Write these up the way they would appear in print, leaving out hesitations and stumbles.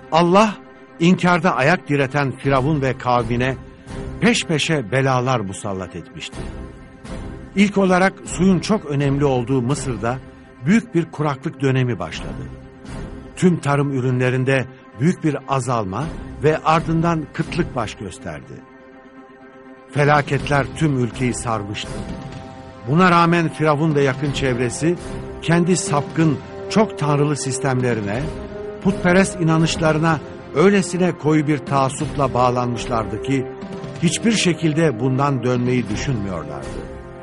Allah, inkarda ayak direten Firavun ve kavmine peş peşe belalar musallat etmişti. İlk olarak suyun çok önemli olduğu Mısır'da büyük bir kuraklık dönemi başladı. Tüm tarım ürünlerinde büyük bir azalma ve ardından kıtlık baş gösterdi. Felaketler tüm ülkeyi sarmıştı. Buna rağmen Firavun ve yakın çevresi kendi sapkın, çok tanrılı sistemlerine, putperest inanışlarına öylesine koyu bir taassupla bağlanmışlardı ki hiçbir şekilde bundan dönmeyi düşünmüyorlardı.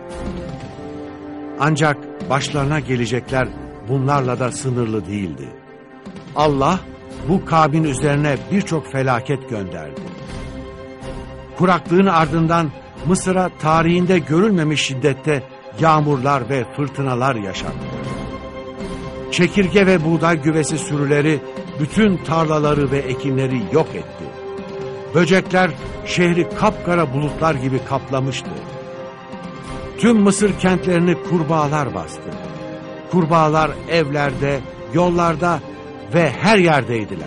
Ancak başlarına gelecekler bunlarla da sınırlı değildi. Allah bu kavmin üzerine birçok felaket gönderdi. Kuraklığın ardından Mısır'a tarihinde görülmemiş şiddette yağmurlar ve fırtınalar yaşandı. Çekirge ve buğday güvesi sürüleri bütün tarlaları ve ekinleri yok etti. Böcekler şehri kapkara bulutlar gibi kaplamıştı. Tüm Mısır kentlerini kurbağalar bastı. Kurbağalar evlerde, yollarda ve her yerdeydiler.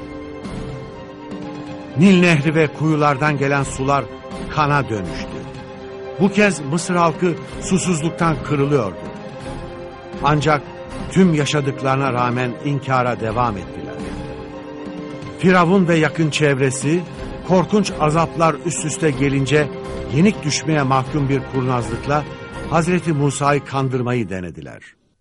Nil Nehri ve kuyulardan gelen sular kana dönüştü. Bu kez Mısır halkı susuzluktan kırılıyordu. Ancak tüm yaşadıklarına rağmen inkara devam ettiler. Firavun ve yakın çevresi korkunç azaplar üst üste gelince yenik düşmeye mahkum bir kurnazlıkla Hazreti Musa'yı kandırmayı denediler.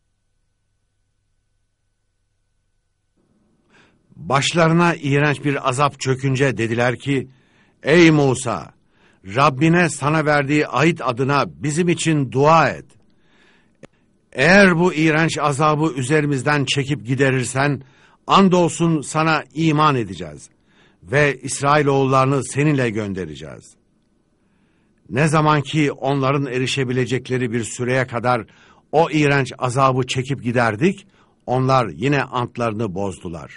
Başlarına iğrenç bir azap çökünce dediler ki, "Ey Musa, Rabbine sana verdiği ahit adına bizim için dua et. Eğer bu iğrenç azabı üzerimizden çekip giderirsen, andolsun sana iman edeceğiz ve İsrailoğullarını seninle göndereceğiz." Ne zaman ki onların erişebilecekleri bir süreye kadar o iğrenç azabı çekip giderdik, onlar yine antlarını bozdular.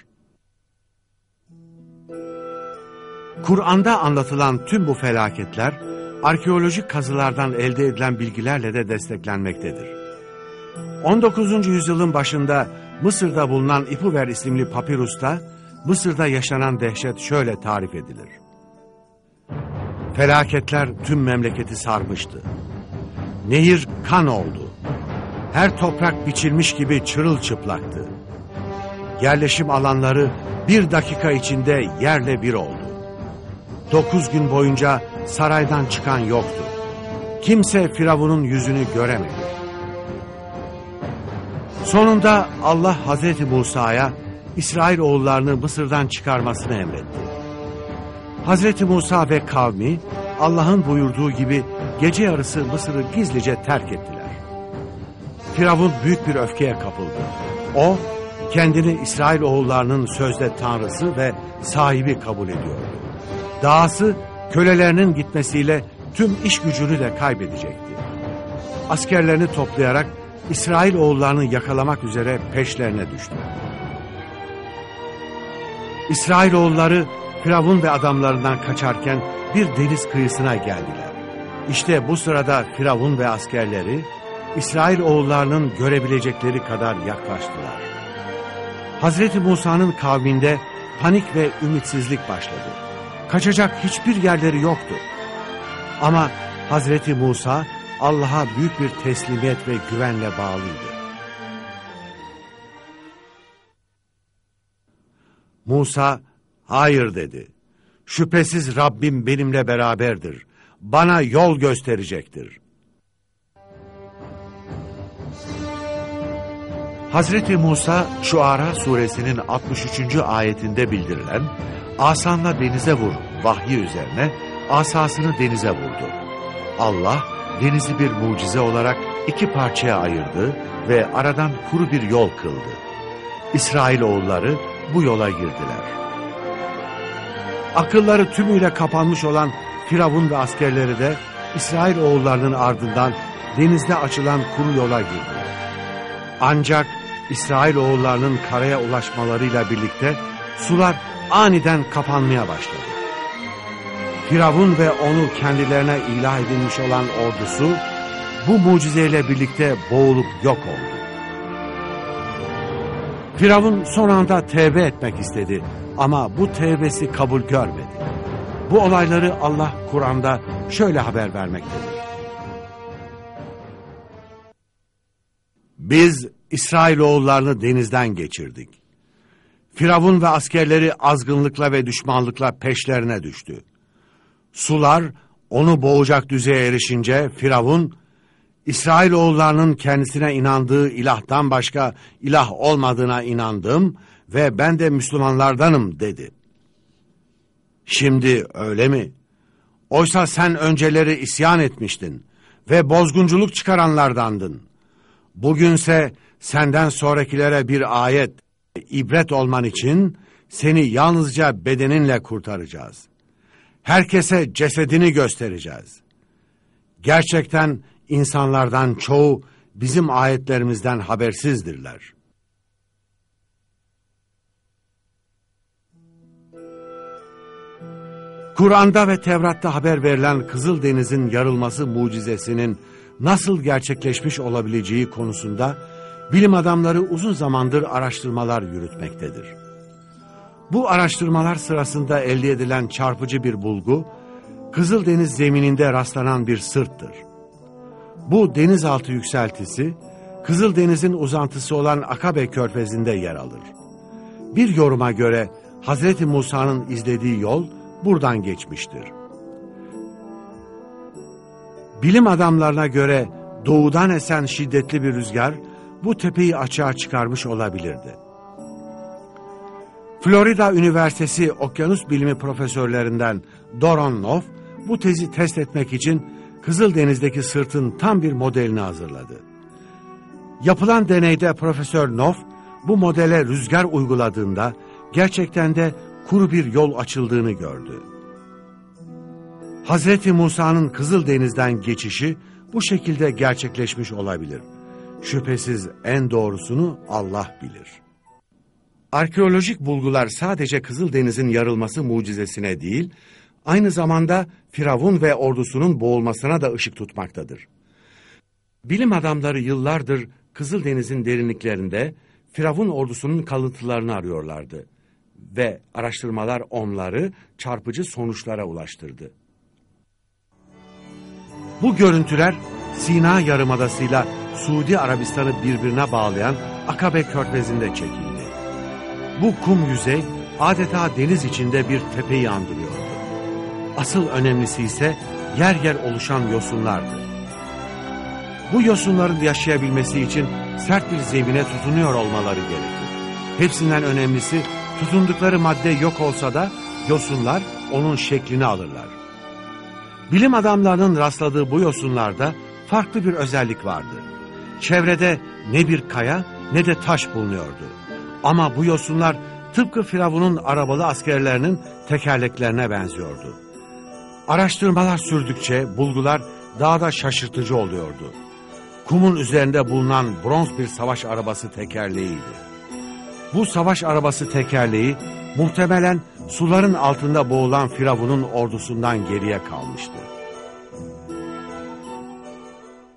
Kur'an'da anlatılan tüm bu felaketler, arkeolojik kazılardan elde edilen bilgilerle de desteklenmektedir. 19. yüzyılın başında Mısır'da bulunan İpuver isimli papirüsta, Mısır'da yaşanan dehşet şöyle tarif edilir. Felaketler tüm memleketi sarmıştı. Nehir kan oldu. Her toprak biçilmiş gibi çırılçıplaktı. Yerleşim alanları bir dakika içinde yerle bir oldu. 9 gün boyunca saraydan çıkan yoktu. Kimse Firavun'un yüzünü göremedi. Sonunda Allah Hazreti Musa'ya İsrailoğullarını Mısır'dan çıkarmasını emretti. Hazreti Musa ve kavmi Allah'ın buyurduğu gibi gece yarısı Mısır'ı gizlice terk ettiler. Firavun büyük bir öfkeye kapıldı. O kendini İsrailoğullarının sözde tanrısı ve sahibi kabul ediyordu. Dahası kölelerinin gitmesiyle tüm iş gücünü de kaybedecekti. Askerlerini toplayarak İsrailoğullarını yakalamak üzere peşlerine düştü. İsrailoğulları Firavun ve adamlarından kaçarken bir deniz kıyısına geldiler. İşte bu sırada Firavun ve askerleri İsrailoğullarının görebilecekleri kadar yaklaştılar. Hazreti Musa'nın kavminde panik ve ümitsizlik başladı. Kaçacak hiçbir yerleri yoktu. Ama Hazreti Musa Allah'a büyük bir teslimiyet ve güvenle bağlıydı. Musa, "Hayır," dedi. "Şüphesiz Rabbim benimle beraberdir. Bana yol gösterecektir." Hazreti Musa, Şuara suresinin 63. ayetinde bildirilen "Asanla denize vur" vahyi üzerine asasını denize vurdu. Allah, denizi bir mucize olarak 2 parçaya ayırdı ve aradan kuru bir yol kıldı. İsrailoğulları bu yola girdiler. Akılları tümüyle kapanmış olan Firavun ve askerleri de İsrailoğullarının ardından denizde açılan kuru yola girdiler. Ancak İsrailoğullarının karaya ulaşmalarıyla birlikte sular aniden kapanmaya başladı. Firavun ve onu kendilerine ilah edilmiş olan ordusu bu mucizeyle birlikte boğulup yok oldu. Firavun son anda tevbe etmek istedi ama bu tevbesi kabul görmedi. Bu olayları Allah Kur'an'da şöyle haber vermektedir. Biz İsrailoğullarını denizden geçirdik. Firavun ve askerleri azgınlıkla ve düşmanlıkla peşlerine düştü. Sular onu boğacak düzeye erişince Firavun, İsrailoğullarının kendisine inandığı ilahtan başka ilah olmadığına inandım ve ben de Müslümanlardanım dedi. Şimdi öyle mi? Oysa sen önceleri isyan etmiştin ve bozgunculuk çıkaranlardandın. Bugünse senden sonrakilere bir ayet, ibret olman için seni yalnızca bedeninle kurtaracağız. Herkese cesedini göstereceğiz. Gerçekten insanlardan çoğu bizim ayetlerimizden habersizdirler. Kur'an'da ve Tevrat'ta haber verilen Kızıldeniz'in yarılması mucizesinin nasıl gerçekleşmiş olabileceği konusunda bilim adamları uzun zamandır araştırmalar yürütmektedir. Bu araştırmalar sırasında elde edilen çarpıcı bir bulgu, Kızıldeniz zemininde rastlanan bir sırttır. Bu denizaltı yükseltisi, Kızıldeniz'in uzantısı olan Akabe Körfezi'nde yer alır. Bir yoruma göre Hazreti Musa'nın izlediği yol buradan geçmiştir. Bilim adamlarına göre doğudan esen şiddetli bir rüzgar bu tepeyi açığa çıkarmış olabilirdi. Florida Üniversitesi Okyanus Bilimi profesörlerinden Doron Noff bu tezi test etmek için Kızıldeniz'deki sırtın tam bir modelini hazırladı. Yapılan deneyde Profesör Noff bu modele rüzgar uyguladığında gerçekten de kuru bir yol açıldığını gördü. Hazreti Musa'nın Kızıldeniz'den geçişi bu şekilde gerçekleşmiş olabilir. Şüphesiz en doğrusunu Allah bilir. Arkeolojik bulgular sadece Kızıldeniz'in yarılması mucizesine değil, aynı zamanda Firavun ve ordusunun boğulmasına da ışık tutmaktadır. Bilim adamları yıllardır Kızıldeniz'in derinliklerinde Firavun ordusunun kalıntılarını arıyorlardı ve araştırmalar onları çarpıcı sonuçlara ulaştırdı. Bu görüntüler Sina Yarımadası'yla Suudi Arabistan'ı birbirine bağlayan Akabe Körfezi'nde çekildi. Bu kum yüzey adeta deniz içinde bir tepeyi andırıyordu. Asıl önemlisi ise yer yer oluşan yosunlardı. Bu yosunların yaşayabilmesi için sert bir zemine tutunuyor olmaları gerekir. Hepsinden önemlisi tutundukları madde yok olsa da yosunlar onun şeklini alırlar. Bilim adamlarının rastladığı bu yosunlarda farklı bir özellik vardı. Çevrede ne bir kaya ne de taş bulunuyordu. Ama bu yosunlar tıpkı Firavun'un arabalı askerlerinin tekerleklerine benziyordu. Araştırmalar sürdükçe bulgular daha da şaşırtıcı oluyordu. Kumun üzerinde bulunan bronz bir savaş arabası tekerleğiydi. Bu savaş arabası tekerleği muhtemelen suların altında boğulan Firavun'un ordusundan geriye kalmıştı.